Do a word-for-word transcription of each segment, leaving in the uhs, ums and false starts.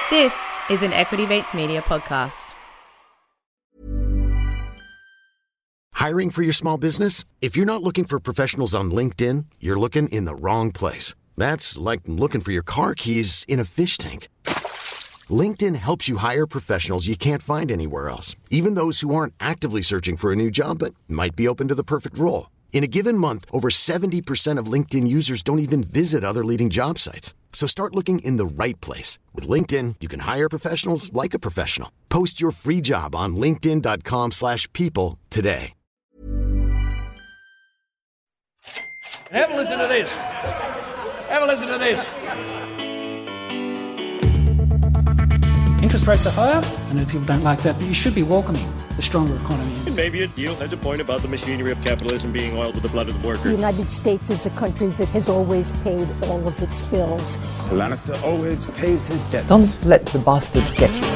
This is an Equity Mates Media podcast. Hiring for your small business? If you're not looking for professionals on LinkedIn, you're looking in the wrong place. That's like looking for your car keys in a fish tank. LinkedIn helps you hire professionals you can't find anywhere else, even those who aren't actively searching for a new job but might be open to the perfect role. In a given month, over seventy percent of LinkedIn users don't even visit other leading job sites. So start looking in the right place. With LinkedIn, you can hire professionals like a professional. Post your free job on linkedin.com slash people today. Have a listen to this. Have a listen to this. Interest rates are higher. I know people don't like that, but you should be welcoming a stronger economy. And maybe a deal has a point about the machinery of capitalism being oiled with the blood of the worker. The United States is a country that has always paid all of its bills. Lannister always pays his debts. Don't let the bastards get you.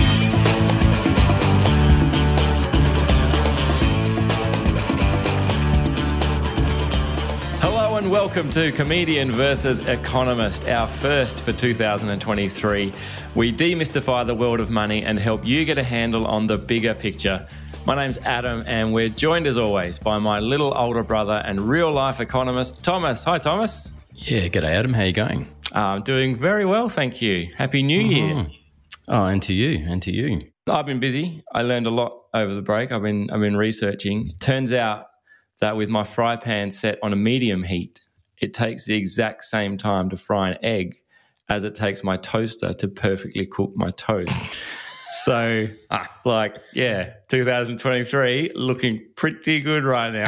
Hello and welcome to Comedian versus Economist, our first for two thousand twenty-three. We demystify the world of money and help you get a handle on the bigger picture. My name's Adam and we're joined as always by my little older brother and real-life economist, Thomas. Hi, Thomas. Yeah, g'day, Adam. How you going? I'm doing very well, thank you. Happy New Year. Oh, oh and to you, and to you. I've been busy. I learned a lot over the break. I've been I've been researching. Turns out that with my fry pan set on a medium heat, it takes the exact same time to fry an egg as it takes my toaster to perfectly cook my toast. So, ah, like, yeah, two thousand twenty-three looking pretty good right now.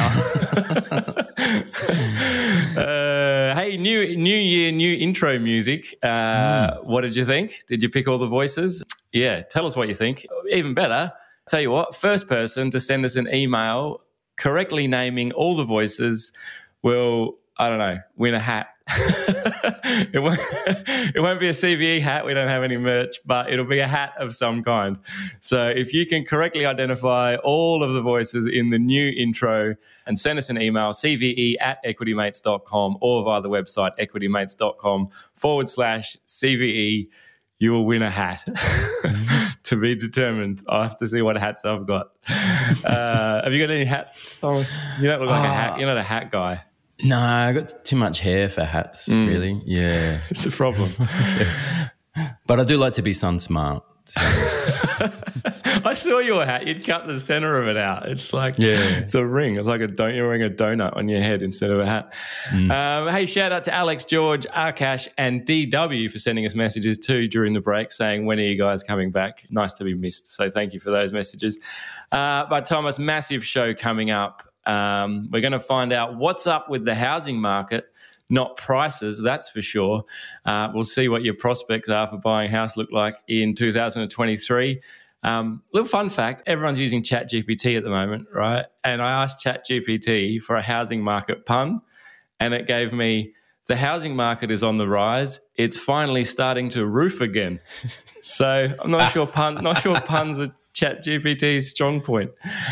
uh, hey, new new year, new intro music. Uh, mm. What did you think? Did you pick all the voices? Yeah, tell us what you think. Even better, tell you what, first person to send us an email correctly naming all the voices will, I don't know, win a hat. it, won't, it won't be a C V E hat. We don't have any merch, but it'll be a hat of some kind. So if you can correctly identify all of the voices in the new intro and send us an email, cve at equitymates dot com or via the website equitymates.com forward slash CVE, you will win a hat. To be determined. I'll have to see what hats I've got. Uh, have you got any hats, Thomas? You don't look like uh, a hat. You're not a hat guy. No, I got too much hair for hats, mm. really. Yeah. It's a problem. Yeah. But I do like to be sun smart. So. I saw your hat. You'd cut the center of it out. It's like, yeah. It's a ring. It's like a don- you're wearing a donut on your head instead of a hat. Mm. Um, hey, shout out to Alex, George, Arkash and D W for sending us messages too during the break saying, when are you guys coming back? Nice to be missed. So thank you for those messages. Uh, but Thomas, massive show coming up. Um, we're going to find out what's up with the housing market, not prices, that's for sure. Uh, we'll see what your prospects are for buying a house look like in two thousand twenty-three. Um, little fun fact, everyone's using ChatGPT at the moment, right? And I asked ChatGPT for a housing market pun, and it gave me, the housing market is on the rise. It's finally starting to roof again. So I'm not sure pun, not sure puns are ChatGPT's strong point.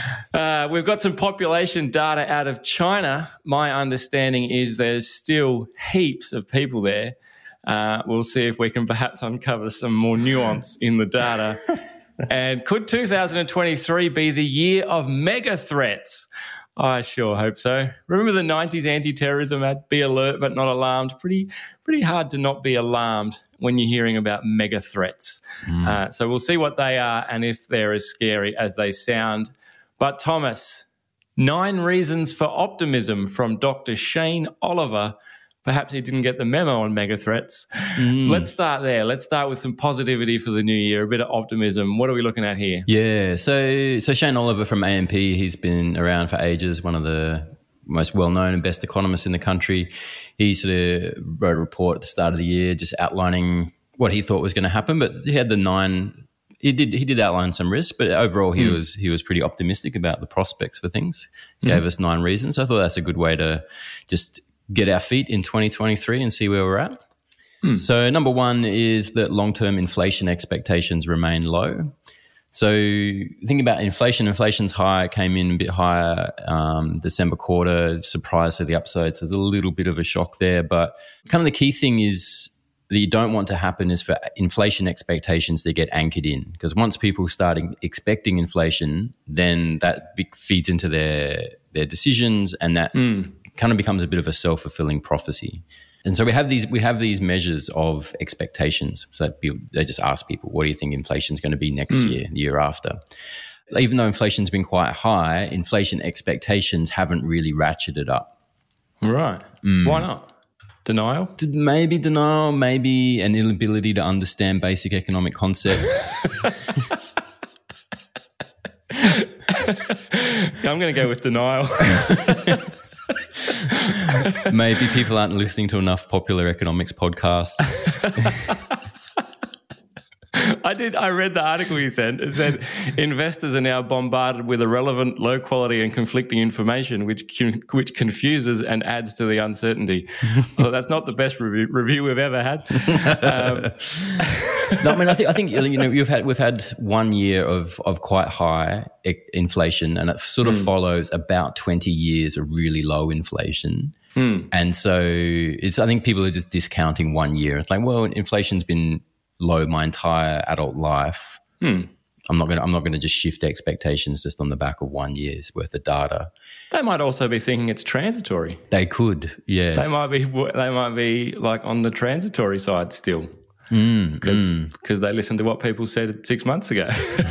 Uh, we've got some population data out of China. My understanding is there's still heaps of people there. Uh, we'll see if we can perhaps uncover some more nuance in the data. And could two thousand twenty-three be the year of mega threats? I sure hope so. Remember the nineties anti-terrorism ad, be alert but not alarmed? Pretty pretty hard to not be alarmed when you're hearing about mega threats. Mm. Uh, so we'll see what they are and if they're as scary as they sound. But Thomas, nine reasons for optimism from Doctor Shane Oliver. Perhaps he didn't get the memo on mega threats. Mm. Let's start there. Let's start with some positivity for the new year, a bit of optimism. What are we looking at here? Yeah, so so Shane Oliver from A M P, he's been around for ages, one of the most well-known and best economists in the country. He sort of wrote a report at the start of the year just outlining what he thought was going to happen, but he had the nine he did he did outline some risks, but overall he mm. was he was pretty optimistic about the prospects for things. He mm. gave us nine reasons. So I thought that's a good way to just get our feet in twenty twenty-three and see where we're at. Hmm. So number one is that long-term inflation expectations remain low. So think about inflation. Inflation's high, came in a bit higher um, December quarter, surprise to the upside. So there's a little bit of a shock there. But kind of the key thing is that you don't want to happen is for inflation expectations to get anchored in, because once people start expecting inflation, then that be- feeds into their their decisions, and that mm. kind of becomes a bit of a self-fulfilling prophecy. And so we have these we have these measures of expectations. So they just ask people, what do you think inflation is going to be next mm. year, the year after? Even though inflation's been quite high, inflation expectations haven't really ratcheted up. Right. Mm. Why not? Denial? Maybe denial, maybe an inability to understand basic economic concepts. I'm going to go with denial. Maybe people aren't listening to enough popular economics podcasts. I did. I read the article you sent. It said investors are now bombarded with irrelevant, low quality, and conflicting information, which which confuses and adds to the uncertainty. Well, that's not the best review, review we've ever had. Um, no, I mean, I think I think you know you've had we've had one year of of quite high inflation, and it sort of mm. follows about twenty years of really low inflation. Mm. And so it's I think people are just discounting one year. It's like, well, inflation's been low my entire adult life. Hmm. I'm not going. I'm not going to just shift expectations just on the back of one year's worth of data. They might also be thinking it's transitory. They could, yes. They might be. They might be like on the transitory side still, because mm, mm. they listened to what people said six months ago.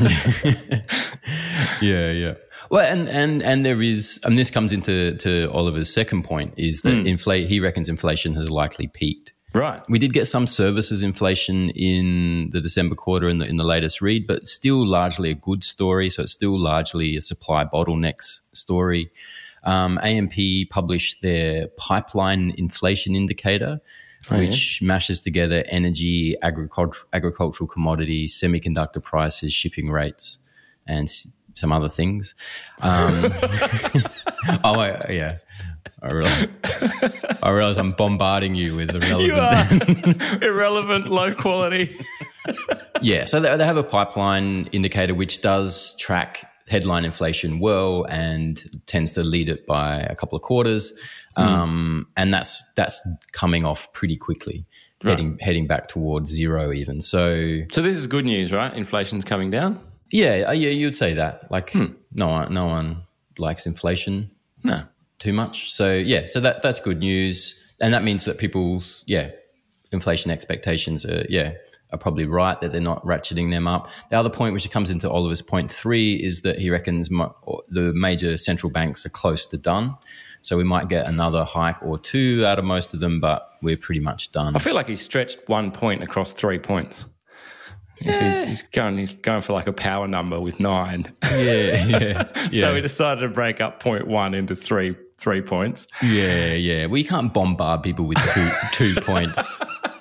yeah, yeah. Well, and and and there is, and this comes into to Oliver's second point, is that mm. inflate. He reckons inflation has likely peaked. Right. We did get some services inflation in the December quarter in the in the latest read, but still largely a good story. So it's still largely a supply bottlenecks story. Um, A M P published their pipeline inflation indicator, oh, which yeah. mashes together energy, agriculture, agricultural commodities, semiconductor prices, shipping rates, and some other things. Um, oh, yeah. I realize, I realize I'm bombarding you with irrelevant, you are. irrelevant, low quality. Yeah, so they, they have a pipeline indicator which does track headline inflation well and tends to lead it by a couple of quarters, mm. um, and that's that's coming off pretty quickly, right. heading heading back towards zero even. So, so this is good news, right? Inflation's coming down. Yeah, yeah, you'd say that. Like, hmm. no one, no one likes inflation. No. Too much. So yeah, so that that's good news, and that means that people's yeah inflation expectations are yeah are probably right, that they're not ratcheting them up. The other point, which comes into Oliver's point three, is that he reckons mo- the major central banks are close to done. So we might get another hike or two out of most of them, but we're pretty much done. I feel like he's stretched one point across three points. Yeah. He's, he's going. He's going for like a power number with nine. Yeah, yeah. So yeah. he decided to break up point one into three three points. Yeah, yeah. Well, you can't bombard people with two two points.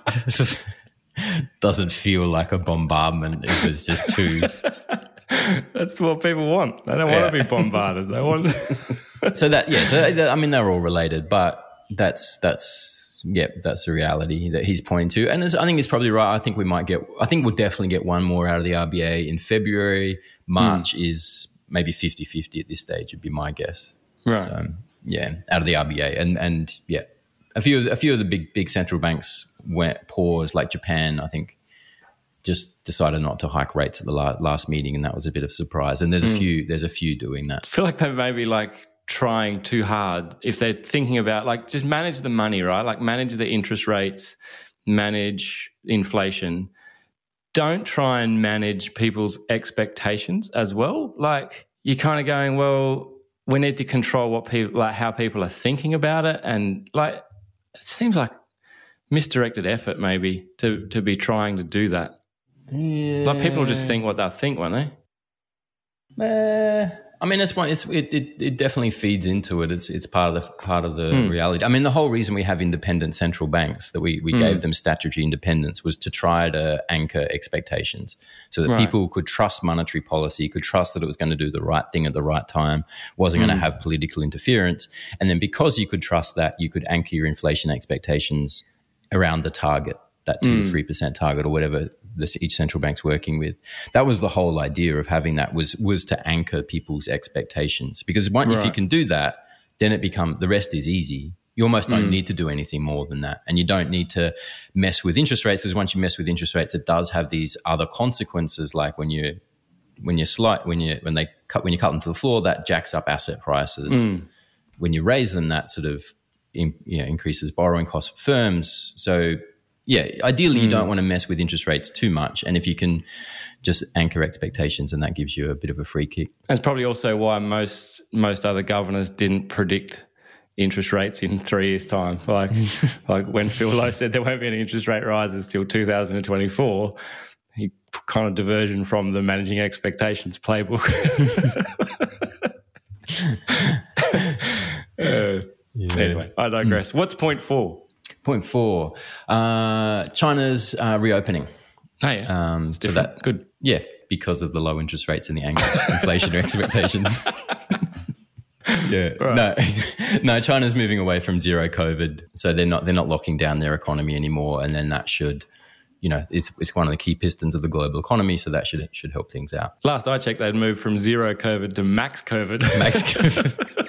Doesn't feel like a bombardment if it's just two. That's what people want. They don't yeah. want to be bombarded. They want. so that yeah. So that, I mean, they're all related, but that's that's. Yeah, that's the reality that he's pointing to. And I think he's probably right. I think we might get, I think we'll definitely get one more out of the R B A in February. March mm. is maybe fifty-fifty at this stage, would be my guess. Right. So, yeah, out of the R B A. And, and yeah, a few, of, a few of the big, big central banks went paused, like Japan, I think, just decided not to hike rates at the la- last meeting. And that was a bit of a surprise. And there's mm. a few, there's a few doing that. I feel like they may be like, trying too hard if they're thinking about like just manage the money, right? Like manage the interest rates, manage inflation. Don't try and manage people's expectations as well. Like you're kind of going, well, we need to control what people, like how people are thinking about it. And like, it seems like misdirected effort maybe to, to be trying to do that. Yeah. Like people just think what they'll think, won't they? Uh, I mean, it's one. It's, it, it it definitely feeds into it. It's it's part of the part of the mm. reality. I mean, the whole reason we have independent central banks, that we we mm. gave them statutory independence, was to try to anchor expectations, so that right. people could trust monetary policy, could trust that it was going to do the right thing at the right time, wasn't mm. going to have political interference, and then because you could trust that, you could anchor your inflation expectations around the target, that two to three percent target, or whatever this, each central bank's working with. That was the whole idea of having that, was was to anchor people's expectations. Because one, right. if you can do that, then it become the rest is easy. You almost don't Mm. need to do anything more than that. And you don't need to mess with interest rates, because once you mess with interest rates, it does have these other consequences, like when you when you slight when you when they cut when you cut them to the floor, that jacks up asset prices. Mm. When you raise them, that sort of in, you know, increases borrowing costs for firms. So yeah, ideally you Mm. don't want to mess with interest rates too much. And if you can just anchor expectations, and that gives you a bit of a free kick. That's probably also why most most other governors didn't predict interest rates in three years' time. Like like when Phil Lowe said there won't be any interest rate rises till two thousand twenty-four, he kind of diversion from the managing expectations playbook. uh, Yeah. Anyway, I digress. Mm. What's point four? Point four, uh, China's uh, reopening. Oh, yeah. Um, it's so different. that, Good. Yeah, because of the low interest rates and the anchor inflationary expectations. Yeah, Right. no, no. China's moving away from zero COVID, so they're not they're not locking down their economy anymore, and then that should, you know, it's it's one of the key pistons of the global economy, so that should should help things out. Last I checked, they'd moved from zero COVID to max COVID. Max COVID.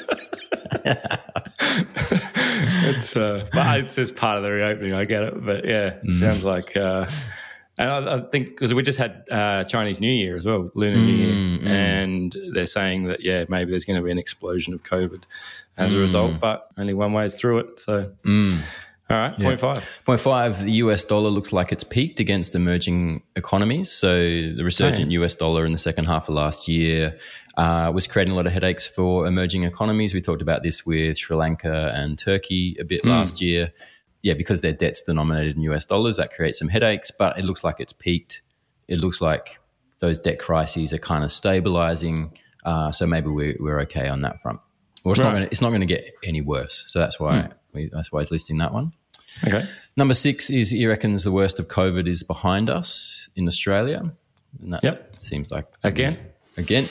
it's uh, but it's just part of the reopening. I get it, but yeah, it Mm. sounds like. Uh, And I, I think because we just had uh, Chinese New Year as well, Lunar New Year, Mm, mm. and they're saying that, yeah, maybe there's going to be an explosion of COVID as a result, but only one way is through it. So, Mm. all right, Yeah. point five. Point five, the U S dollar looks like it's peaked against emerging economies. So the resurgent Oh, yeah. U S dollar in the second half of last year uh, was creating a lot of headaches for emerging economies. We talked about this with Sri Lanka and Turkey a bit Mm. last year. Yeah, because their debt's denominated in U S dollars, that creates some headaches, but it looks like it's peaked. It looks like those debt crises are kind of stabilizing. Uh, so maybe we're, we're okay on that front. Well, it's, Right. not gonna, it's not going to get any worse. So that's why, Hmm. we, that's why he's listing that one. Okay. Number six is he reckons the worst of COVID is behind us in Australia. And that Yep. seems like Again? Again.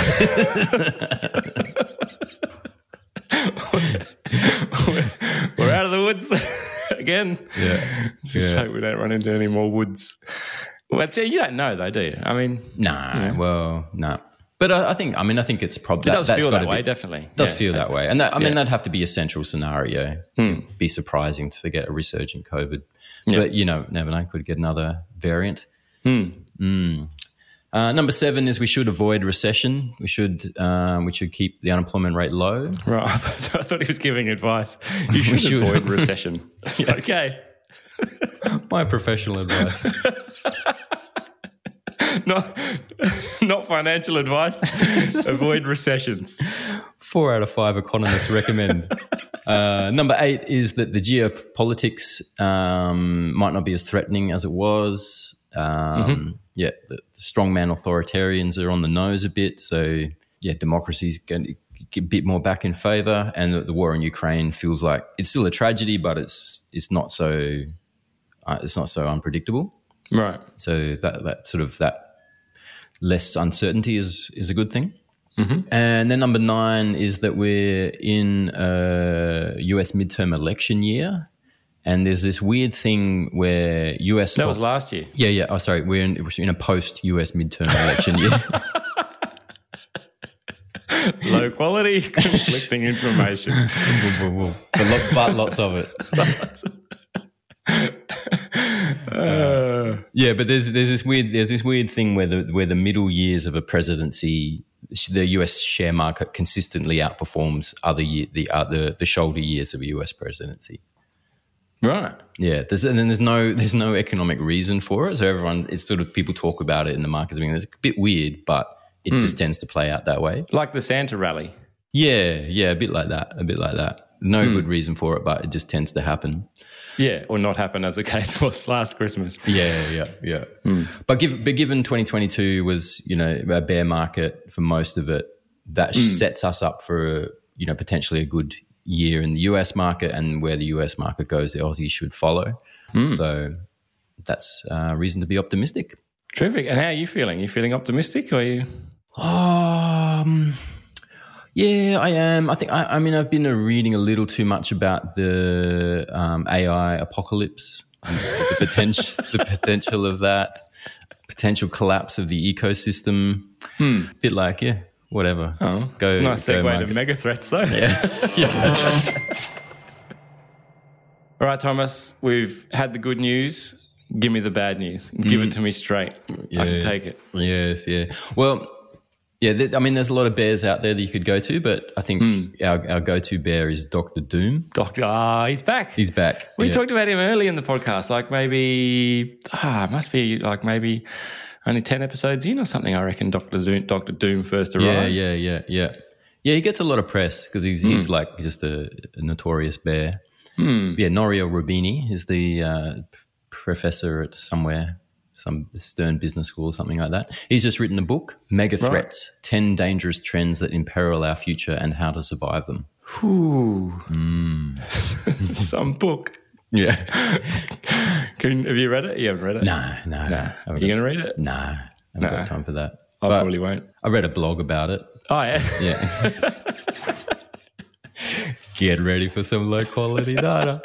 We're out of the woods again. Yeah. Just Yeah. hope we don't run into any more woods. Well, see, you don't know though, do you? I mean, Nah. Yeah. Well, no. But I, I think. I mean, I think it's probably it that, does that's feel gotta that way, be, definitely. Does Yeah. feel that way, and that I mean Yeah. that'd have to be a central scenario. Hmm. It'd be surprising to get a resurgent COVID, Yeah. but you know, never know. Could get another variant. Hmm. Mm. Uh, number seven is we should avoid recession. We should um, we should keep the unemployment rate low. Right. I thought, I thought he was giving advice. You should, should. avoid recession. Okay. My professional advice. Not, not financial advice. Avoid recessions. Four out of five economists recommend. Uh, number eight is that the geopolitics um, might not be as threatening as it was. Um, Mm-hmm. Yeah, the, the strongman authoritarians are on the nose a bit. So, yeah, democracy's going to get a bit more back in favour. And the, the war in Ukraine feels like it's still a tragedy, but it's it's not so uh, it's not so unpredictable. Right. So that that sort of that less uncertainty is is a good thing. Mm-hmm. And then number nine is that we're in a U S midterm election year, and there's this weird thing where U S That was last year. yeah yeah oh sorry we're in, we're in a post U S midterm election year. Low quality, conflicting information. but, lo- but lots of it. Uh, Yeah, but there's there's this weird there's this weird thing where the where the middle years of a presidency, the U S share market consistently outperforms other year, the other the shoulder years of a U S presidency. right. Yeah, there's and then there's no there's no economic reason for it. So everyone, it's sort of people talk about it in the markets. I mean, it's a bit weird, but it just tends to play out that way. Like the Santa rally. Yeah, yeah, a bit like that, a bit like that. No good reason for it, but it just tends to happen. Yeah, or not happen as the case was last Christmas. Yeah, yeah, yeah. But, give, but given twenty twenty-two was, you know, a bear market for most of it, that sets us up for, you know, potentially a good year in the U S market, and where the U S market goes, the Aussie should follow. So that's uh, reason to be optimistic. Terrific. And how are you feeling? Are you feeling optimistic or are you? Um, yeah, I am. I think, I, I mean, I've been uh, reading a little too much about the um, A I apocalypse, and the potential, the potential of that, potential collapse of the ecosystem. Hmm. Bit like, yeah, whatever. Oh, go. it's a nice go segue to market. mega threats though. Yeah. yeah. All right, Thomas, we've had the good news. Give me the bad news. Give mm. it to me straight. Yeah. I can take it. Yes, yeah. Well, yeah, th- I mean, there's a lot of bears out there that you could go to, but I think mm. our, our go-to bear is Doctor Doom. Doctor, ah, he's back. He's back. We yeah. talked about him early in the podcast, like maybe, ah, it must be like maybe only ten episodes in or something, I reckon Doctor Doom, Doctor Doom first arrived. Yeah, yeah, yeah, yeah. Yeah, he gets a lot of press because he's, mm. he's like just a, a notorious bear. Mm. Yeah, Norio Rubini is the uh, professor at somewhere, some Stern Business School or something like that. He's just written a book, Mega Threats, right. ten Dangerous Trends That Imperil Our Future and How to Survive Them. Ooh. Mm. Some book. Yeah. Can, have you read it? You haven't read it? No, no. Nah. Are you going to read it? Nah, I haven't nah. got time for that. I but probably won't. I read a blog about it. Oh, yeah? So, yeah. Get ready for some low-quality data.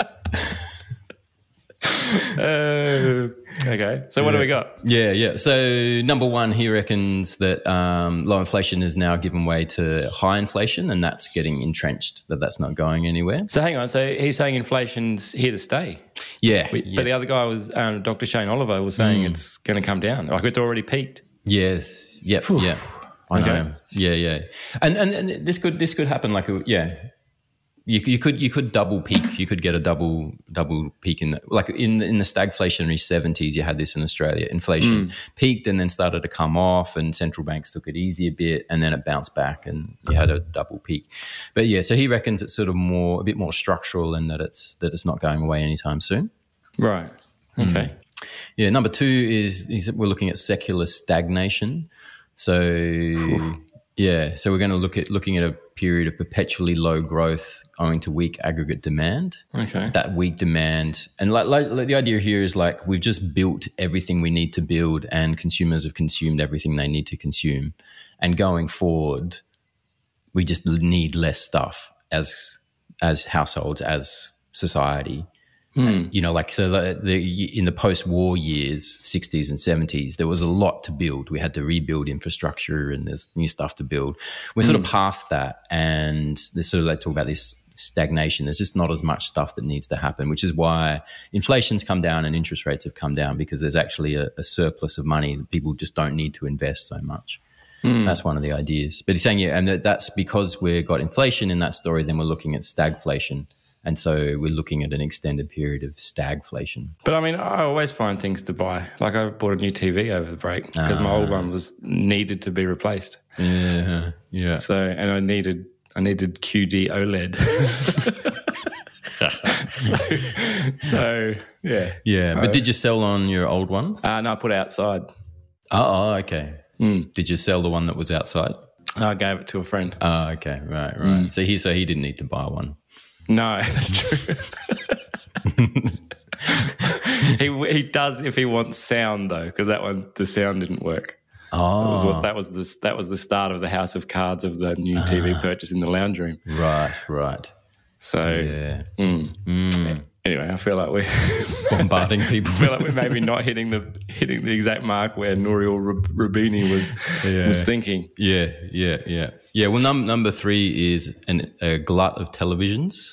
Uh, okay, so what yeah. do we got? Yeah, yeah. So number one, he reckons that um, low inflation has now given way to high inflation, and that's getting entrenched. That that's not going anywhere. So hang on. So he's saying inflation's here to stay. Yeah, we, yeah. But the other guy was um, Doctor Shane Oliver was saying mm. it's going to come down. Like it's already peaked. Yes. Yep. Whew. Yeah. I know. Okay. Yeah. Yeah. And, and and this could this could happen. Like a, yeah. You, you could you could double peak. You could get a double double peak in the, like in the, in the stagflationary seventies. You had this in Australia. Inflation mm. peaked and then started to come off, and central banks took it easy a bit, and then it bounced back, and you had a double peak. But yeah, so he reckons it's sort of more a bit more structural, and that it's that it's not going away anytime soon. Right. Okay. Mm. Yeah. Number two is, is we're looking at secular stagnation. So. Whew. Yeah, so we're going to look at looking at a period of perpetually low growth owing to weak aggregate demand. Okay. That weak demand, and like, like, like the idea here is like we've just built everything we need to build, and consumers have consumed everything they need to consume, and going forward, we just need less stuff as as households, as society. Mm. You know, like so the, the in the post-war years, sixties and seventies, there was a lot to build. We had to rebuild infrastructure, and there's new stuff to build. We're mm. sort of past that, and there's sort of like talk about this stagnation. There's just not as much stuff that needs to happen, which is why inflation's come down and interest rates have come down, because there's actually a, a surplus of money that people just don't need to invest so much. Mm. That's one of the ideas. But he's saying, yeah, and that's because we've got inflation in that story, then we're looking at stagflation. And so we're looking at an extended period of stagflation. But I mean, I always find things to buy. Like I bought a new T V over the break because uh, my old one was needed to be replaced. Yeah, yeah. So, and I needed I needed Q D OLED. so, so, yeah. Yeah, but uh, did you sell on your old one? Uh, no, I put it outside. Oh, okay. Mm. Did you sell the one that was outside? I gave it to a friend. Oh, okay. Right, right. Mm. So he so he didn't need to buy one. No, that's true. he he does if he wants sound though, because that one the sound didn't work. Oh, that was what that was the that was the start of the House of Cards of the new T V purchase in the lounge room. Right, right. So yeah. Mm. Mm. Anyway, I feel like we're bombarding people. I feel like we're maybe not hitting the hitting the exact mark where Nouriel Rubini was yeah. was thinking. Yeah, yeah, yeah, yeah. Well, num- number three is an, a glut of televisions.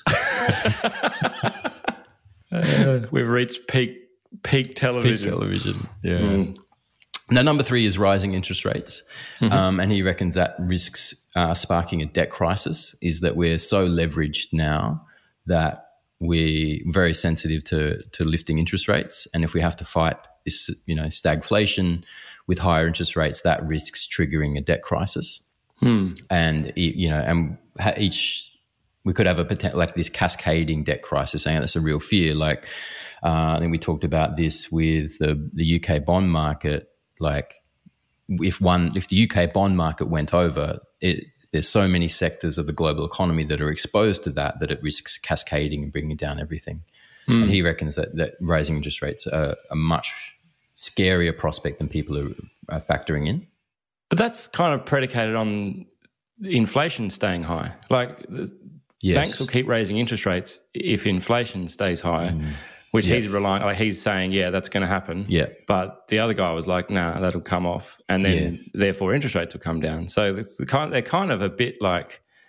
uh, we've reached peak peak television. Peak television. Yeah. Mm. Now, number three is rising interest rates, mm-hmm. um, and he reckons that risks uh, sparking a debt crisis. Is that we're so leveraged now that we're very sensitive to to lifting interest rates, and if we have to fight this, you know, stagflation with higher interest rates, that risks triggering a debt crisis. Hmm. And you know, and each we could have a potential like this cascading debt crisis, saying that's a real fear. Like uh, I think we talked about this with the the U K bond market. Like if one if the U K bond market went over, it. There's so many sectors of the global economy that are exposed to that that it risks cascading and bringing down everything. Mm. And he reckons that, that raising interest rates are a much scarier prospect than people are, are factoring in. But that's kind of predicated on inflation staying high. Like yes. banks will keep raising interest rates if inflation stays high, mm. which yeah. he's relying. Like he's saying, yeah, that's going to happen. Yeah. But the other guy was like, nah, that'll come off, and then yeah. therefore interest rates will come down. So it's the kind, they're kind of a bit like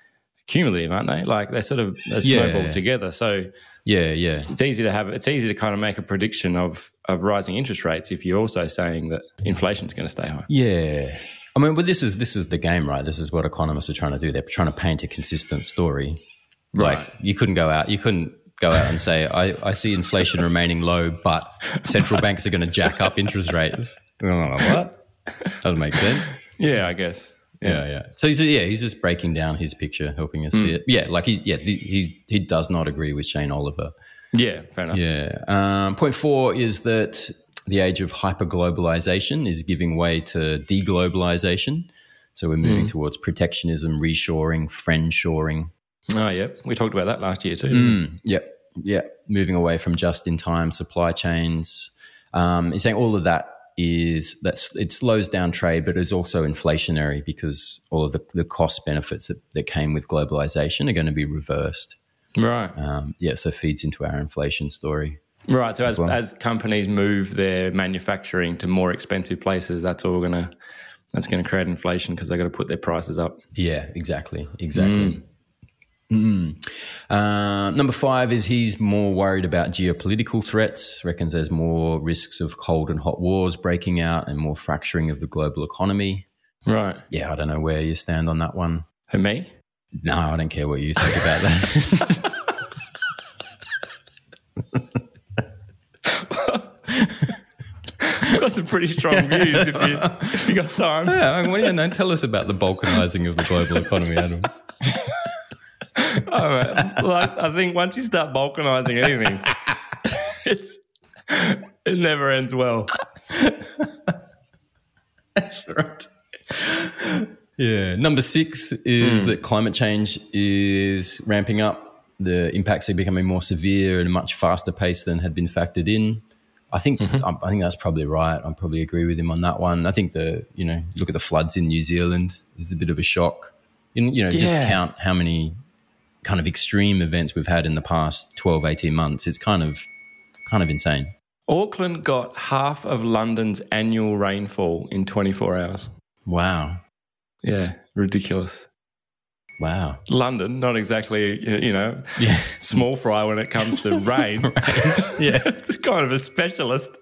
cumulative, aren't they? Like they're sort of they're snowballed Yeah. together. So Yeah, yeah. it's easy to have. It's easy to kind of make a prediction of of rising interest rates if you're also saying that inflation's going to stay high. Yeah. I mean, but this is this is the game, right? This is what economists are trying to do. They're trying to paint a consistent story. Right. Like you couldn't go out, you couldn't go out and say, I, I see inflation remaining low, but central banks are going to jack up interest rates. Oh, what? Doesn't make sense. Yeah, I guess. Yeah, yeah. So he's yeah, he's just breaking down his picture, helping us see it. Yeah, like he's yeah, he's he does not agree with Shane Oliver. Yeah, fair enough. Yeah. Um, point four is that the age of hyperglobalization is giving way to deglobalization. So we're moving towards protectionism, reshoring, friendshoring. Oh, yeah. We talked about that last year too. Mm, yep, yep. Moving away from just-in-time supply chains. Um, he's saying all of that is that's it slows down trade, but it's also inflationary because all of the, the cost benefits that, that came with globalization are going to be reversed. Right. Um, yeah, so feeds into our inflation story. Right. So as, well. as companies move their manufacturing to more expensive places, that's all going to that's going to create inflation because they've got to put their prices up. Yeah, exactly, exactly. Mm. Mm. Uh, number five is he's more worried about geopolitical threats, reckons there's more risks of cold and hot wars breaking out and more fracturing of the global economy. Right. Yeah, I don't know where you stand on that one. For me? No, I don't care what you think about that. I've got some pretty strong views if you if you got time. Yeah, what do you know? Tell us about the balkanising of the global economy, Adam. Oh, man. Like, I think once you start balkanising anything, it's it never ends well. That's right. Yeah. Number six is mm. that climate change is ramping up. The impacts are becoming more severe at a much faster pace than had been factored in. I think mm-hmm. I, I think that's probably right. I probably agree with him on that one. I think the you know look at the floods in New Zealand is a bit of a shock. You, you know, yeah. just count how many kind of extreme events we've had in the past twelve, eighteen months. It's kind of kind of insane. Auckland got half of London's annual rainfall in twenty-four hours. Wow. Yeah, ridiculous. Wow. London, not exactly, you know, yeah. small fry when it comes to rain. Right. Yeah. It's kind of a specialist.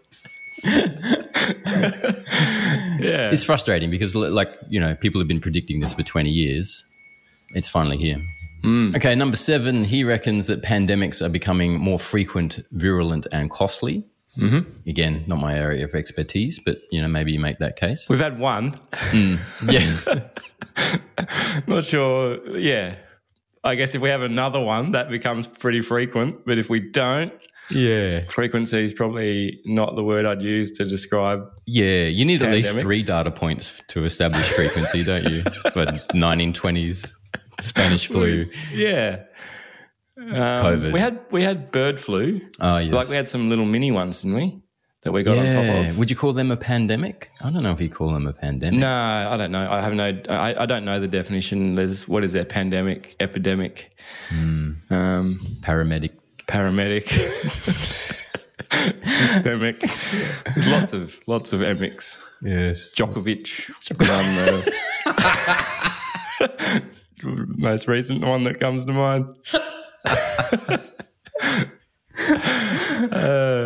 Yeah. It's frustrating because, like, you know, people have been predicting this for twenty years. It's finally here. Mm. Okay, number seven, he reckons that pandemics are becoming more frequent, virulent and costly. Mm-hmm. Again, not my area of expertise, but, you know, maybe you make that case. We've had one. Mm. Yeah. Not sure. Yeah. I guess if we have another one, that becomes pretty frequent. But if we don't, yeah, frequency is probably not the word I'd use to describe. Yeah, you need pandemics. At least three data points to establish frequency, don't you? But nineteen twenties Spanish flu. Yeah. Um, COVID. We had we had bird flu. Oh, yes. Like we had some little mini ones, didn't we? That we got yeah. on top of. Would you call them a pandemic? I don't know if you call them a pandemic. No, I don't know. I have no. I, I don't know the definition. There's what is there? Pandemic, epidemic, mm. um, paramedic, paramedic, systemic. There's lots of lots of emics. Yes, Djokovic. Um, uh, most recent one that comes to mind. uh,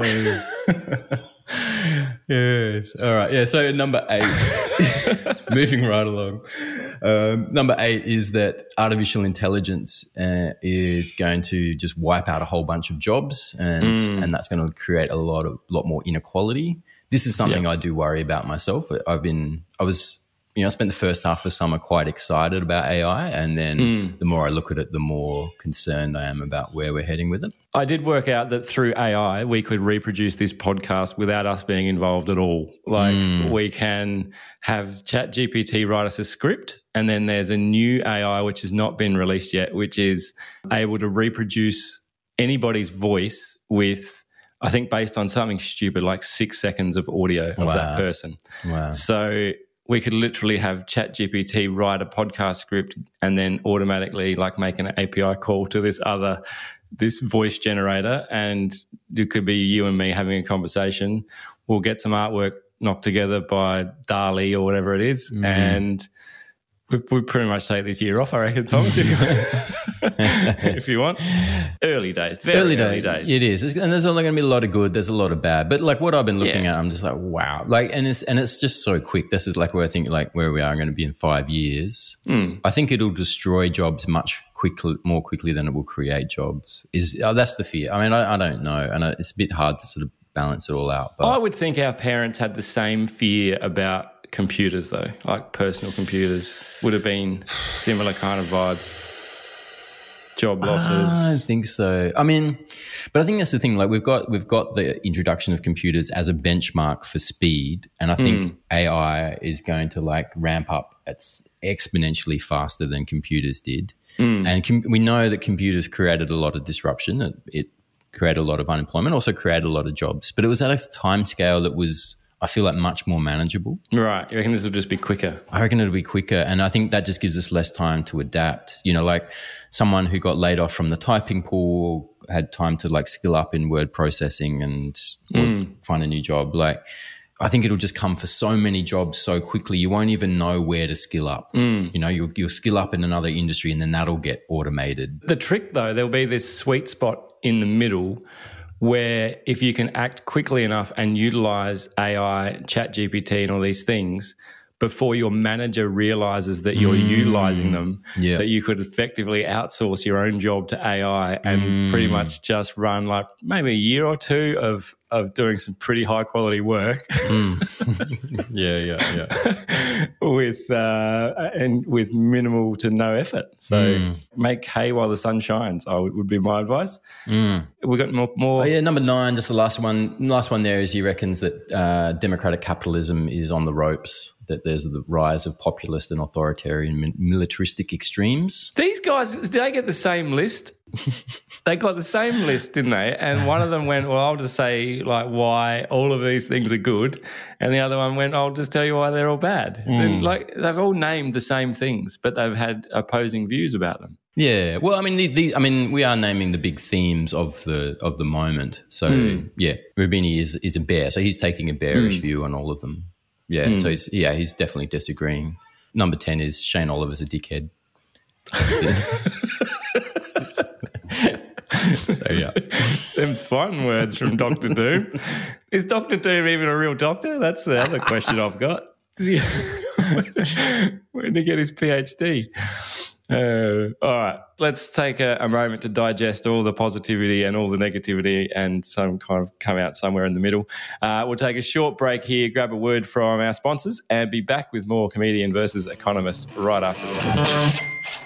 yes. All right. Yeah. So number eight, moving right along. Um, number eight is that artificial intelligence uh, is going to just wipe out a whole bunch of jobs, and mm. and that's going to create a lot of lot more inequality. This is something yep. I do worry about myself. I've been, I was. You know, I spent the first half of summer quite excited about A I, and then mm. the more I look at it, the more concerned I am about where we're heading with it. I did work out that through A I, we could reproduce this podcast without us being involved at all. Like mm. we can have ChatGPT write us a script, and then there's a new A I which has not been released yet, which is able to reproduce anybody's voice with, I think, based on something stupid like six seconds of audio of wow. that person. Wow. So we could literally have ChatGPT write a podcast script and then automatically like make an A P I call to this other, this voice generator, and it could be you and me having a conversation. We'll get some artwork knocked together by DALL-E or whatever it is, mm. and We, we pretty much take this year off, I reckon, Thomas, if you, if you want. Early days, very early, early days. It is. And there's only going to be a lot of good, there's a lot of bad. But like what I've been looking Yeah. at, I'm just like, wow. Like, and it's and it's just so quick. This is like where I think like where we are going to be in five years. Mm. I think it'll destroy jobs much quickly, more quickly than it will create jobs. Is oh, that's the fear. I mean, I, I don't know. And it's a bit hard to sort of balance it all out. But I would think our parents had the same fear about computers, though, like personal computers would have been similar kind of vibes, job losses. I don't think so. I mean, but I think that's the thing. Like we've got we've got the introduction of computers as a benchmark for speed, and I think mm. A I is going to like ramp up at exponentially faster than computers did. Mm. And com- we know that computers created a lot of disruption. It, it created a lot of unemployment, also created a lot of jobs, but it was at a time scale that was, I feel like, much more manageable. Right. You reckon this will just be quicker? I reckon it'll be quicker. And I think that just gives us less time to adapt. You know, like someone who got laid off from the typing pool had time to like skill up in word processing and mm. find a new job. Like, I think it'll just come for so many jobs so quickly. You won't even know where to skill up. Mm. You know, you'll, you'll skill up in another industry and then that'll get automated. The trick, though, there'll be this sweet spot in the middle where if you can act quickly enough and utilize A I, Chat G P T and all these things before your manager realizes that you're mm. utilizing them, yeah. that you could effectively outsource your own job to A I and mm. pretty much just run like maybe a year or two of of doing some pretty high quality work. Mm. yeah, yeah, yeah. with uh, and with minimal to no effort. So mm. make hay while the sun shines. I would, would be my advice. Mm. We got more. more. Oh, yeah, number nine, just the last one. Last one there is he reckons that uh, democratic capitalism is on the ropes. That there's the rise of populist and authoritarian militaristic extremes. These guys, did they get the same list? They got the same list, didn't they? And one of them went, well, I'll just say like why all of these things are good. And the other one went, I'll just tell you why they're all bad. Mm. And like they've all named the same things, but they've had opposing views about them. Yeah, well, I mean, the, the, I mean, we are naming the big themes of the of the moment. So mm. yeah, Rubini is is a bear, so he's taking a bearish mm. view on all of them. Yeah, mm. so he's yeah he's definitely disagreeing. Number ten is Shane Oliver's a dickhead. So yeah, them's fighting words from Doctor Doom. Is Doctor Doom even a real doctor? That's the other question I've got. Where did he get his PhD? Uh, all right, let's take a, a moment to digest all the positivity and all the negativity and some kind of come out somewhere in the middle. Uh, we'll take a short break here, grab a word from our sponsors and be back with more Comedian versus Economist right after this.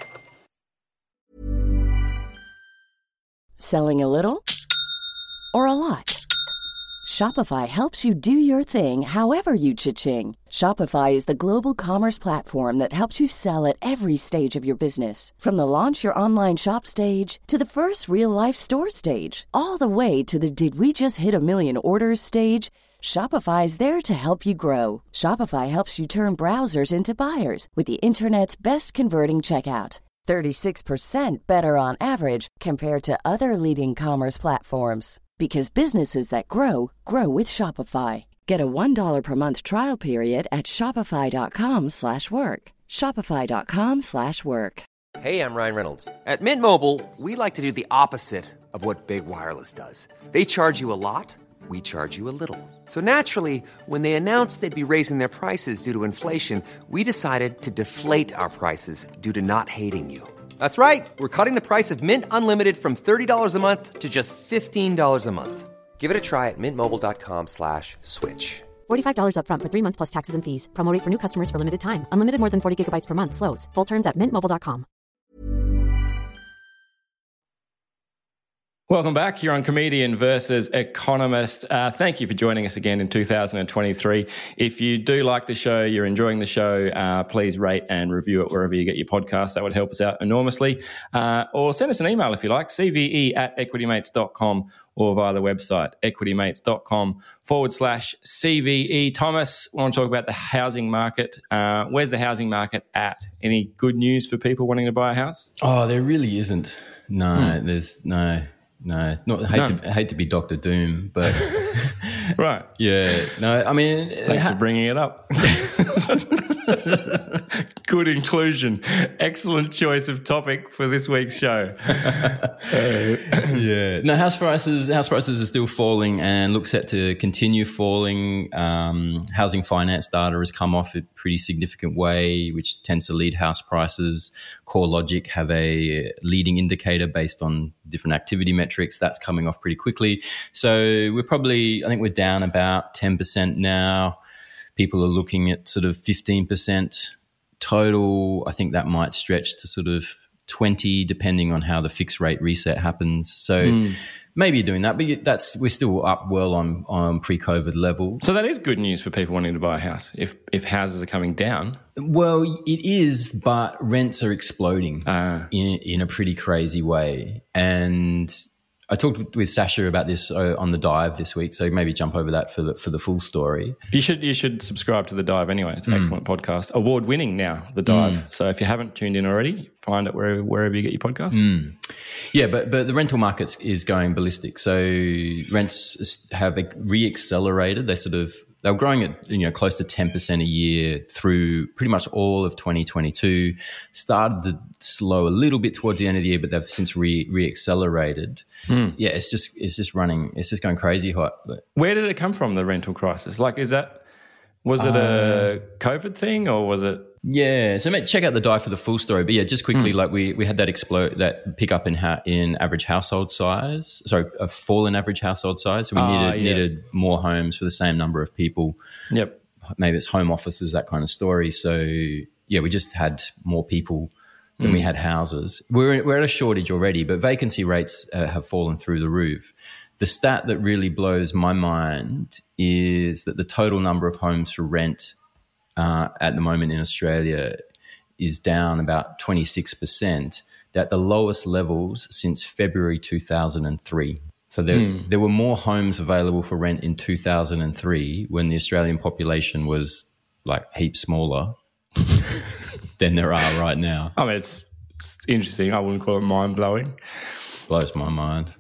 Selling a little or a lot? Shopify helps you do your thing however you cha-ching. Shopify is the global commerce platform that helps you sell at every stage of your business. From the launch your online shop stage to the first real-life store stage, all the way to the did we just hit a million orders stage. Shopify is there to help you grow. Shopify helps you turn browsers into buyers with the internet's best converting checkout. thirty-six percent better on average compared to other leading commerce platforms. Because businesses that grow, grow with Shopify. Get a one dollar per month trial period at shopify.com slash work. Shopify.com slash work. Hey, I'm Ryan Reynolds. At Mint Mobile, we like to do the opposite of what Big Wireless does. They charge you a lot, we charge you a little. So naturally, when they announced they'd be raising their prices due to inflation, we decided to deflate our prices due to not hating you. That's right. We're cutting the price of Mint Unlimited from thirty dollars a month to just fifteen dollars a month. Give it a try at mintmobile.com slash switch. forty-five dollars up front for three months plus taxes and fees. Promo rate for new customers for limited time. Unlimited more than forty gigabytes per month. Slows full terms at mint mobile dot com. Welcome back. You're on Comedian versus Economist. Uh, thank you for joining us again in two thousand twenty-three. If you do like the show, you're enjoying the show, uh, please rate and review it wherever you get your podcasts. That would help us out enormously. Uh, or send us an email if you like, C V E at equitymates dot com or via the website, equitymates.com forward slash CVE. Thomas, I want to talk about the housing market. Uh, where's the housing market at? Any good news for people wanting to buy a house? Oh, there really isn't. No, hmm. there's no... No, not hate no. to hate to be Doctor Doom, but right, yeah. No, I mean, thanks ha- for bringing it up. Good inclusion. Excellent choice of topic for this week's show. Yeah. No, house prices house prices are still falling and look set to continue falling. Um, housing finance data has come off a pretty significant way, which tends to lead house prices. CoreLogic have a leading indicator based on different activity metrics. That's coming off pretty quickly. So we're probably, I think we're down about ten percent now. People are looking at sort of fifteen percent total. I think that might stretch to sort of twenty, depending on how the fixed rate reset happens. So mm. maybe you're doing that, but that's we're still up well on, on pre-COVID levels. So that is good news for people wanting to buy a house if if houses are coming down. Well, it is, but rents are exploding uh. in in a pretty crazy way. And I talked with Sasha about this uh, on The Dive this week, so maybe jump over that for the for the full story. You should you should subscribe to The Dive anyway. It's an mm. excellent podcast. Award-winning now, The Dive. Mm. So if you haven't tuned in already, find it wherever, wherever you get your podcasts. Mm. Yeah, but but the rental market is going ballistic. So rents have re-accelerated. They sort of they were growing at you know close to ten percent a year through pretty much all of twenty twenty-two. Started to slow a little bit towards the end of the year, but they've since re re-accelerated. Mm. Yeah, it's just it's just running. It's just going crazy hot. Where did it come from? The rental crisis? Like, is that was it uh, a COVID thing or was it? Yeah, so mate, check out The Dive for the full story. But yeah, just quickly, mm. like we we had that explode, that pick up in ha- in average household size. Sorry, a fall in average household size. So we uh, needed yeah. needed more homes for the same number of people. Yep. Maybe it's home offices, that kind of story. So yeah, we just had more people than mm. we had houses. We're we're at a shortage already, but vacancy rates uh, have fallen through the roof. The stat that really blows my mind is that the total number of homes for rent Uh, at the moment in Australia is down about twenty-six percent, at the lowest levels since February two thousand three. So there, mm. there were more homes available for rent in two thousand three when the Australian population was like heaps smaller than there are right now. I mean, it's, it's interesting. I wouldn't call it mind-blowing. Blows my mind.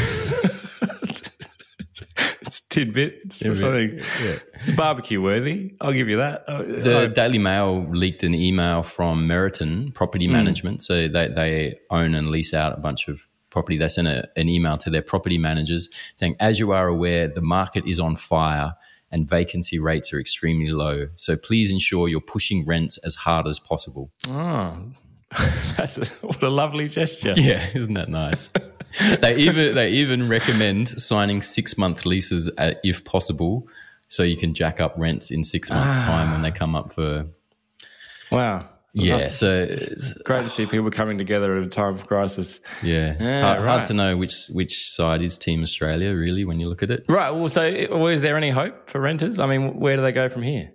It's tidbit. It's tidbit. Something. Yeah. It's barbecue worthy. I'll give you that. The I, Daily Mail leaked an email from Meriton Property mm. Management. So they, they own and lease out a bunch of property. They sent a, an email to their property managers saying, as you are aware, the market is on fire and vacancy rates are extremely low. So please ensure you're pushing rents as hard as possible. Oh, that's a, what a lovely gesture. Yeah, isn't that nice? They even they even recommend signing six month leases at, if possible, so you can jack up rents in six months' ah. time when they come up for. Wow. Yeah, That's, so it's great to see people coming together at a time of crisis. Yeah, yeah hard, right. hard to know which which side is Team Australia really when you look at it. Right. Well, so well, is there any hope for renters? I mean, where do they go from here?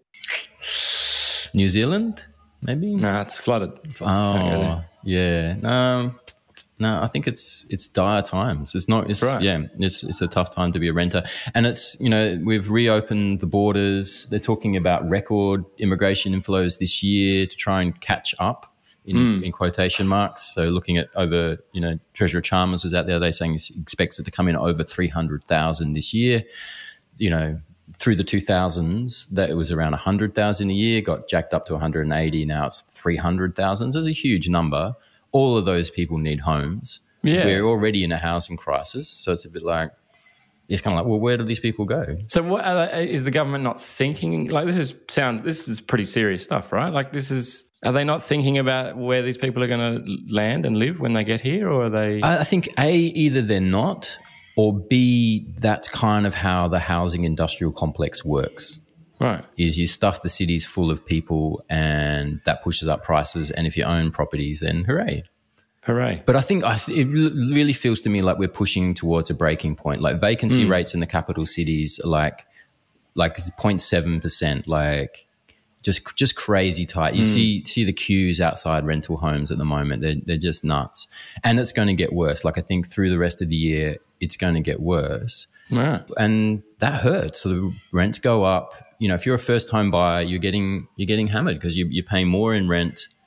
New Zealand, maybe. No, nah, it's flooded. Oh, yeah. Um, No, I think it's it's dire times. It's not. It's right. yeah. It's it's a tough time to be a renter, and it's you know we've reopened the borders. They're talking about record immigration inflows this year to try and catch up in, mm. in quotation marks. So looking at over you know Treasurer Chalmers was out there. They're saying he expects it to come in over three hundred thousand this year. You know through the two thousands that it was around a hundred thousand a year. Got jacked up to one hundred and eighty. Now it's three hundred thousand. So it's a huge number. All of those people need homes. Yeah. We're already in a housing crisis, so it's a bit like it's kind of like, well, where do these people go? So, what are they, is the government not thinking? Like, this is sound. This is pretty serious stuff, right? Like, this is. Are they not thinking about where these people are going to land and live when they get here, or are they? I think A, either they're not, or B, that's kind of how the housing industrial complex works. Right. Is you stuff the cities full of people and that pushes up prices. And if you own properties, then hooray. Hooray. But I think I, it really feels to me like we're pushing towards a breaking point. Like vacancy mm. rates in the capital cities are like, like zero point seven percent, like just just crazy tight. You mm. see see the queues outside rental homes at the moment. They're, they're just nuts. And it's going to get worse. Like I think through the rest of the year, it's going to get worse. Right. And that hurts. So the rents go up. You know, if you're a first-time buyer, you're getting you're getting hammered because you, you're paying more in rent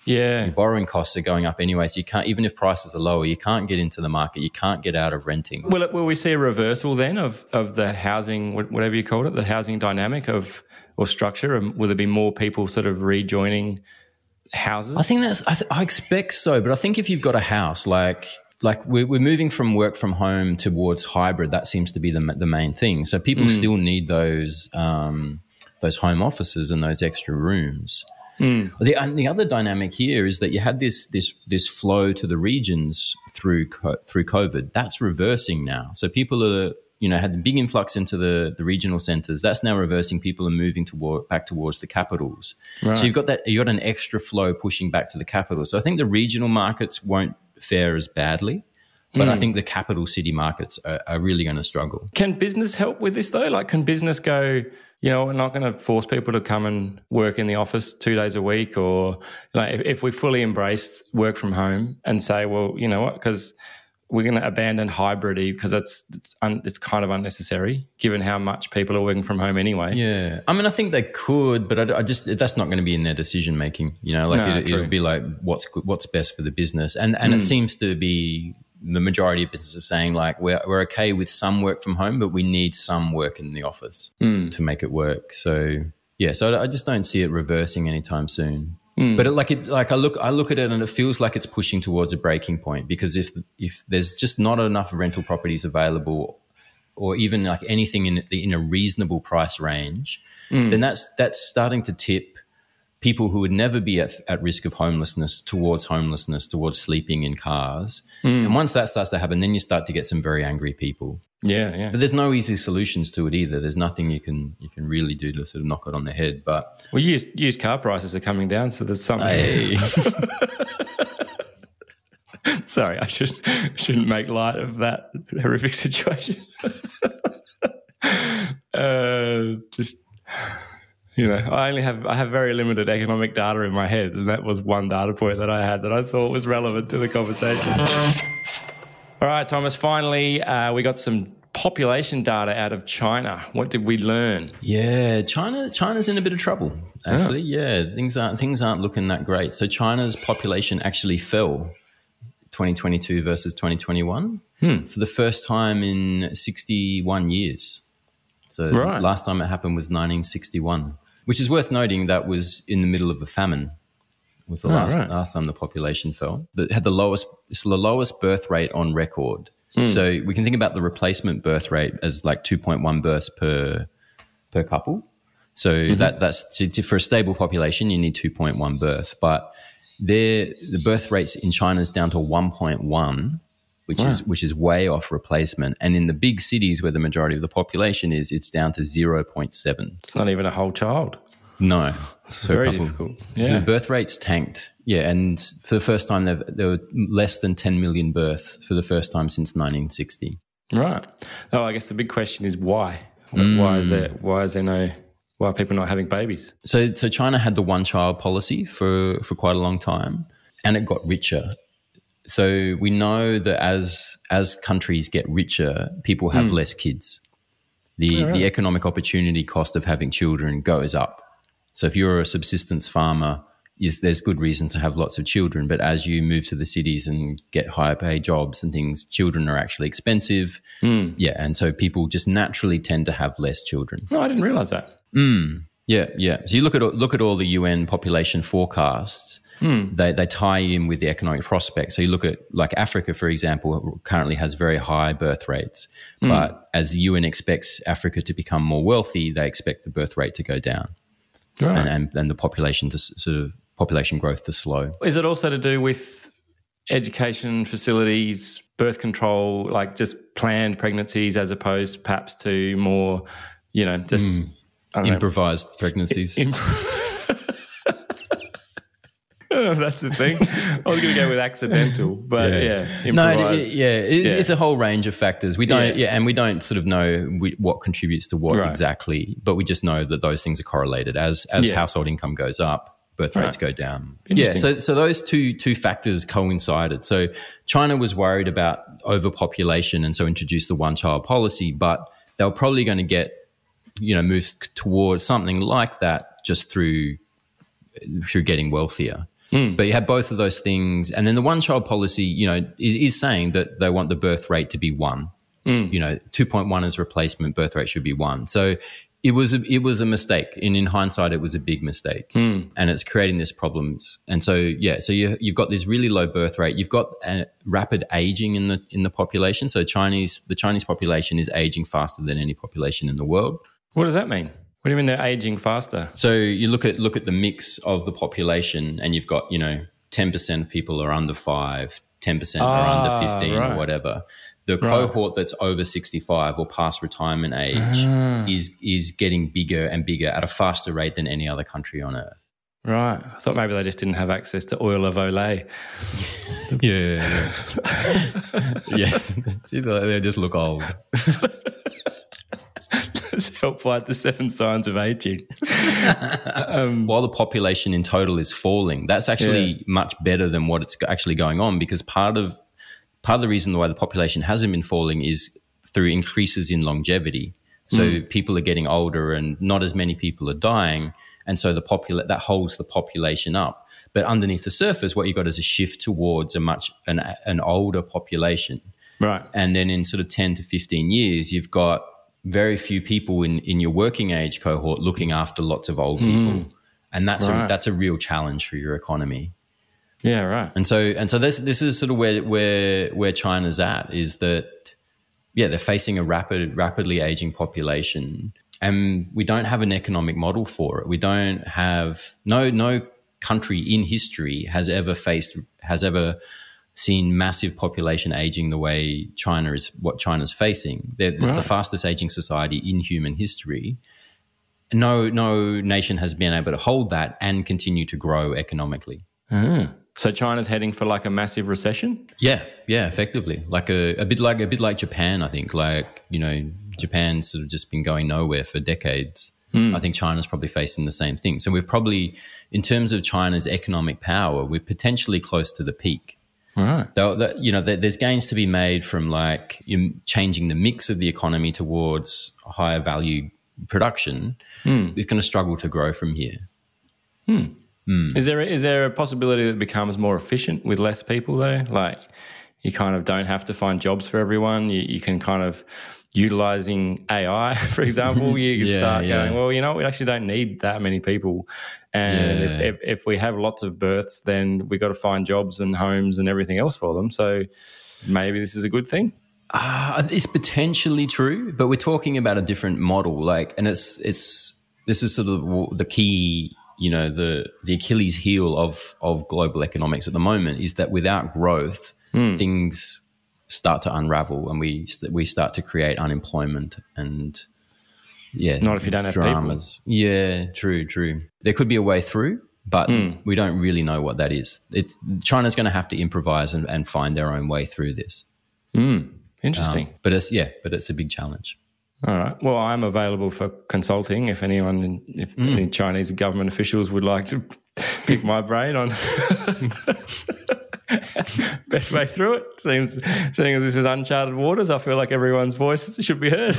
Yeah. Your borrowing costs are going up anyway, so you can't, even if prices are lower, you can't get into the market. You can't get out of renting. Will, it, will we see a reversal then of, of the housing, whatever you called it, the housing dynamic of or structure? And will there be more people sort of rejoining houses? I think that's, I, th- I expect so, but I think if you've got a house, like like we're, we're moving from work from home towards hybrid, that seems to be the the main thing. So people mm. still need those um, those home offices and those extra rooms. Mm. The, and the other dynamic here is that you had this this this flow to the regions through through COVID. That's reversing now. So people are, you know, had the big influx into the, the regional centres. That's now reversing. People are moving toward back towards the capitals. Right. So you've got that. You got an extra flow pushing back to the capitals. So I think the regional markets won't fare as badly. But mm. I think the capital city markets are, are really going to struggle. Can business help with this though? Like, can business go, you know, we're not going to force people to come and work in the office two days a week, or like if, if we fully embraced work from home and say, well, you know what, because we're going to abandon hybrid because it's it's, un, it's kind of unnecessary given how much people are working from home anyway. Yeah, I mean, I think they could, but I, I just that's not going to be in their decision making. You know, like no, it, it'll be like what's what's best for the business, and and mm. it seems to be. The majority of businesses are saying like we're we're okay with some work from home, but we need some work in the office mm. to make it work. So yeah, so I just don't see it reversing anytime soon. Mm. But it, like it, like I look I look at it and it feels like it's pushing towards a breaking point, because if if there's just not enough rental properties available, or even like anything in in a reasonable price range, mm. then that's that's starting to tip people who would never be at, at risk of homelessness towards homelessness, towards sleeping in cars. Mm. And once that starts to happen, then you start to get some very angry people. Yeah, yeah. But there's no easy solutions to it either. There's nothing you can you can really do to sort of knock it on the head. But well, used used car prices are coming down, so there's something. Hey. Sorry, I should shouldn't make light of that horrific situation. uh, just. You know, I only have I have very limited economic data in my head, and that was one data point that I had that I thought was relevant to the conversation. All right, Thomas, finally, uh, we got some population data out of China. What did we learn? Yeah, China China's in a bit of trouble, actually. Yeah, yeah things aren't things aren't looking that great. So China's population actually fell twenty twenty-two versus twenty twenty-one hmm. for the first time in sixty-one years. So right. the last time it happened was nineteen sixty-one. Which is worth noting that was in the middle of a famine. It was the oh, last, right. last time the population fell. It had the lowest, it's the lowest birth rate on record. Mm. So we can think about the replacement birth rate as like two point one births per per couple. So mm-hmm. that that's to, to, for a stable population, you need two point one births. But there, the birth rates in China is down to one point one, which wow. is which is way off replacement. And in the big cities where the majority of the population is, it's down to zero point seven. It's not even a whole child. No. It's very couple. difficult. Yeah. So the birth rates tanked. Yeah, and for the first time, there were less than ten million births for the first time since nineteen sixty. Right. Oh, I guess the big question is why? Mm. Why is there, why is there no... Why are people not having babies? So so China had the one-child policy for, for quite a long time, and it got richer. So we know that as as countries get richer, people have mm. less kids. The right. the economic opportunity cost of having children goes up. So if you're a subsistence farmer, is, there's good reason to have lots of children. But as you move to the cities and get higher paid jobs and things, children are actually expensive. Mm. Yeah, and so people just naturally tend to have less children. No, I didn't realise that. Mm. Yeah, yeah. So you look at look at all the U N population forecasts. Mm. They they tie in with the economic prospects. So you look at like Africa, for example, currently has very high birth rates. Mm. But as the U N expects Africa to become more wealthy, they expect the birth rate to go down, right. and, and and the population to sort of population growth to slow. Is it also to do with education facilities, birth control, like just planned pregnancies, as opposed perhaps to more, you know, just mm. I don't improvised know. pregnancies? Imp- Oh, that's the thing. I was going to go with accidental, but yeah, yeah no, it, yeah, it, yeah, it's a whole range of factors. We don't, yeah, yeah and we don't sort of know we, what contributes to what right. exactly, but we just know that those things are correlated. As as yeah. household income goes up, birth rates right. go down. Yeah, so so those two two factors coincided. So China was worried about overpopulation, and so introduced the one-child policy, but they were probably going to get, you know, move towards something like that just through through getting wealthier. Mm. But you have both of those things. And then the one-child policy, you know, is, is saying that they want the birth rate to be one. Mm. You know, two point one as replacement, birth rate should be one. So it was a, it was a mistake. And in hindsight, it was a big mistake. Mm. And it's creating these problems. And so, yeah, so you, you've got this really low birth rate. You've got a rapid aging in the in the population. So Chinese the Chinese population is aging faster than any population in the world. What does that mean? What do you mean they're aging faster? So you look at look at the mix of the population, and you've got, you know, ten percent of people are under five, ten percent are ah, under fifteen right. or whatever. The right. cohort that's over sixty-five or past retirement age ah. is is getting bigger and bigger at a faster rate than any other country on earth. Right. I thought maybe they just didn't have access to oil of Olay. yeah. yeah. yes. They just look old. Let's help fight the seven signs of aging. um, While the population in total is falling, that's actually yeah. much better than what it's actually going on, because part of part of the reason why the population hasn't been falling is through increases in longevity. So mm. people are getting older and not as many people are dying, and so the popula- that holds the population up. But underneath the surface, what you've got is a shift towards a much an, an older population. Right. And then in sort of ten to fifteen years, you've got very few people in, in your working age cohort looking after lots of old people. Mm. And that's right. a, that's a real challenge for your economy. Yeah, right. And so and so this this is sort of where where where China's at, is that yeah, they're facing a rapid rapidly aging population, and we don't have an economic model for it. We don't have no no country in history has ever faced has ever seen massive population aging the way China is, what China's facing. They're, it's right. the fastest aging society in human history. No, no nation has been able to hold that and continue to grow economically. Ah. So China's heading for like a massive recession? Yeah, yeah, effectively. Like a, a bit like a bit like Japan, I think. Like, you know, Japan's sort of just been going nowhere for decades. Mm. I think China's probably facing the same thing. So we're probably, in terms of China's economic power, we're potentially close to the peak. Right. Though, that, you know, there's gains to be made from like changing the mix of the economy towards higher value production. Mm. It's going to struggle to grow from here. Hmm. Mm. Is there is there a possibility that it becomes more efficient with less people though? Like you kind of don't have to find jobs for everyone. You, you can kind of utilizing A I, for example, you can yeah, start yeah. going, well, you know, we actually don't need that many people. And yeah. if, if if we have lots of births, then we got to find jobs and homes and everything else for them. So maybe this is a good thing. Uh, it's potentially true, but we're talking about a different model. Like, and it's it's this is sort of the key. You know, the the Achilles heel of of global economics at the moment is that without growth, mm. things start to unravel, and we we start to create unemployment and yeah, not if you don't have dramas. people. Yeah, true, true. There could be a way through, but mm. we don't really know what that is. It's China's going to have to improvise and, and find their own way through this. Mm. Interesting, um, but it's yeah, but it's a big challenge. All right. Well, I'm available for consulting if anyone, if Mm. any Chinese government officials would like to pick my brain on best way through it. Seems, seeing as this is uncharted waters, I feel like everyone's voice should be heard.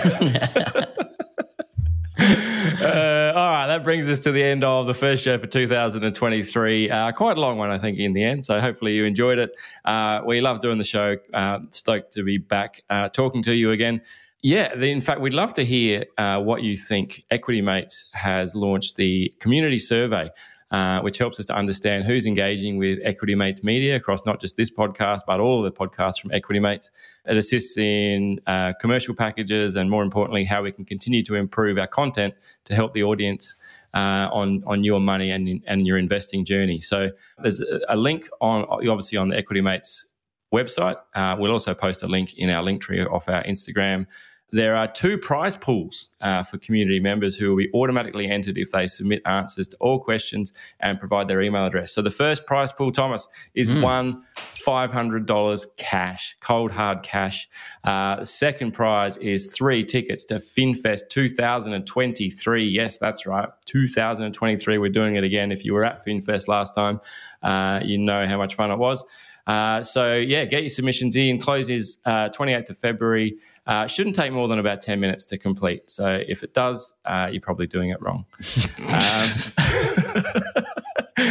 Uh, all right, that brings us to the end of the first show for two thousand twenty-three. Uh, quite a long one, I think, in the end. So hopefully you enjoyed it. Uh, we love doing the show. Uh, stoked to be back uh, talking to you again. Yeah, in fact, we'd love to hear uh, what you think. Equity Mates has launched the community survey, uh, which helps us to understand who's engaging with Equity Mates Media across not just this podcast, but all of the podcasts from Equity Mates. It assists in uh, commercial packages and, more importantly, how we can continue to improve our content to help the audience uh, on, on your money and, and your investing journey. So there's a link on obviously on the Equity Mates website. Uh, we'll also post a link in our link tree off our Instagram. There are two prize pools uh, for community members who will be automatically entered if they submit answers to all questions and provide their email address. So the first prize pool, Thomas, is mm. one five hundred dollars cash, cold hard cash. Uh, the second prize is three tickets to FinFest two thousand twenty-three. Yes, that's right, two thousand twenty-three. We're doing it again. If you were at FinFest last time, uh, you know how much fun it was. Uh, so, yeah, get your submissions in. Closes uh, twenty-eighth of February. Uh, shouldn't take more than about ten minutes to complete. So if it does, uh, you're probably doing it wrong. um, or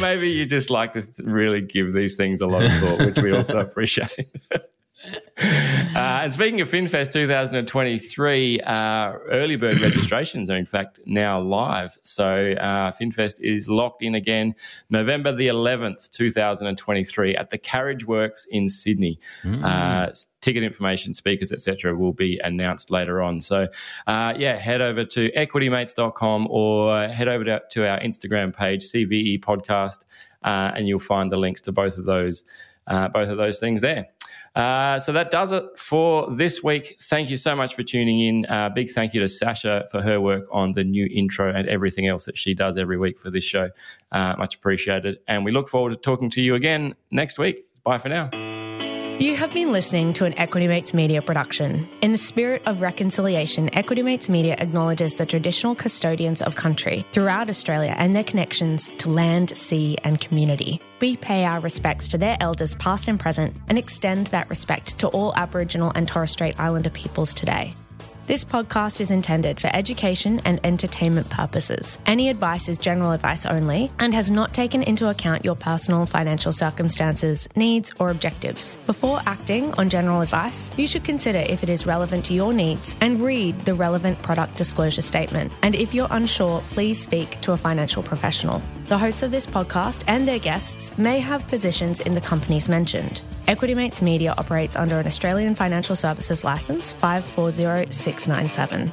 maybe you just like to th- really give these things a lot of thought, which we also appreciate. Uh, and speaking of FinFest twenty twenty-three, uh, early bird registrations are in fact now live. So uh, FinFest is locked in again, November the eleventh, twenty twenty-three at the Carriage Works in Sydney. Mm. Uh, ticket information, speakers, et cetera will be announced later on. So, uh, yeah, head over to equity mates dot com or head over to, to our Instagram page, C V E Podcast, uh, and you'll find the links to both of those, uh, both of those things there. Uh, so that does it for this week. Thank you so much for tuning in. Uh, big thank you to Sasha for her work on the new intro and everything else that she does every week for this show. Uh, much appreciated. And we look forward to talking to you again next week. Bye for now. You have been listening to an Equity Mates Media production. In the spirit of reconciliation, Equity Mates Media acknowledges the traditional custodians of country throughout Australia and their connections to land, sea and community. We pay our respects to their elders past and present and extend that respect to all Aboriginal and Torres Strait Islander peoples today. This podcast is intended for education and entertainment purposes. Any advice is general advice only and has not taken into account your personal financial circumstances, needs, or objectives. Before acting on general advice, you should consider if it is relevant to your needs and read the relevant product disclosure statement. And if you're unsure, please speak to a financial professional. The hosts of this podcast and their guests may have positions in the companies mentioned. Equity Mates Media operates under an Australian Financial Services Licence five four zero six nine seven.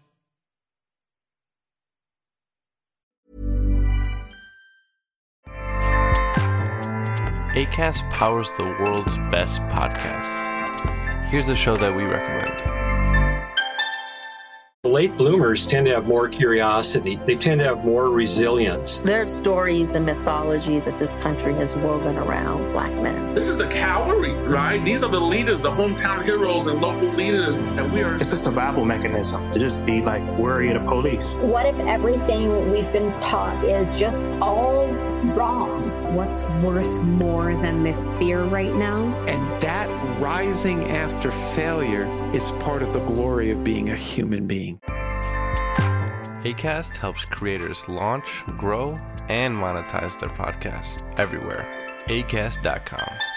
Acast powers the world's best podcasts. Here's a show that we recommend. Late bloomers tend to have more curiosity. They tend to have more resilience. There's stories and mythology that this country has woven around Black men. This is the cavalry, right? These are the leaders, the hometown heroes and local leaders. And we are... It's a survival mechanism to just be like, worry the police. What if everything we've been taught is just all wrong? What's worth more than this fear right now? And that rising after failure is part of the glory of being a human being. Acast helps creators launch, grow, and monetize their podcasts everywhere. acast dot com.